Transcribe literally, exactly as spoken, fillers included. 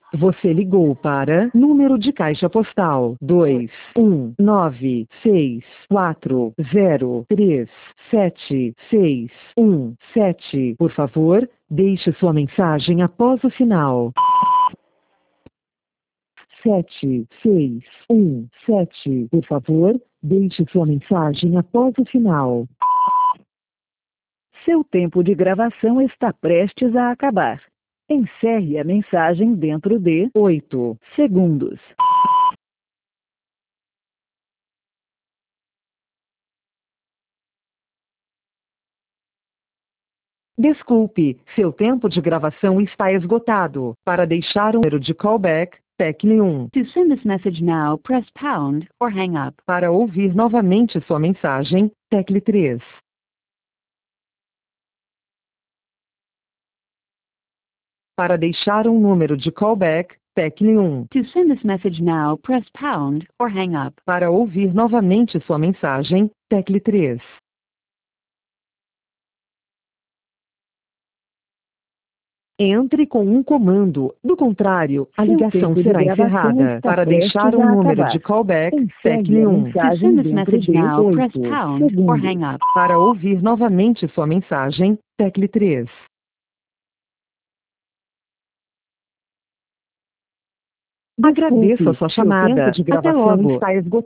Você ligou para número de caixa postal dois um nove seis quatro zero três sete seis um sete. Por favor, deixe sua mensagem após o sinal. Sete seis um sete. Por favor, deixe sua mensagem após o sinal. Seu tempo de gravação está prestes a acabar. Encerre a mensagem dentro de oito segundos. Desculpe, seu tempo de gravação está esgotado. Para deixar um número de callback, tecle um. To send this message now, press pound or hang up. Para ouvir novamente sua mensagem, tecle três. Para deixar um número de callback, tecle um. To send this message now, press pound or hang up. Para ouvir novamente sua mensagem, tecle três. Entre com um comando, do contrário, a Seu ligação tempo de será gravação encerrada. está Para prestes deixar um a número acabar. de callback, Encerre tecle a um. mensagem To send this message de now, press oito pound or segundos. hang up. Para ouvir novamente sua mensagem, tecle três. Agradeço a sua chamada. Até logo. Está esgotada.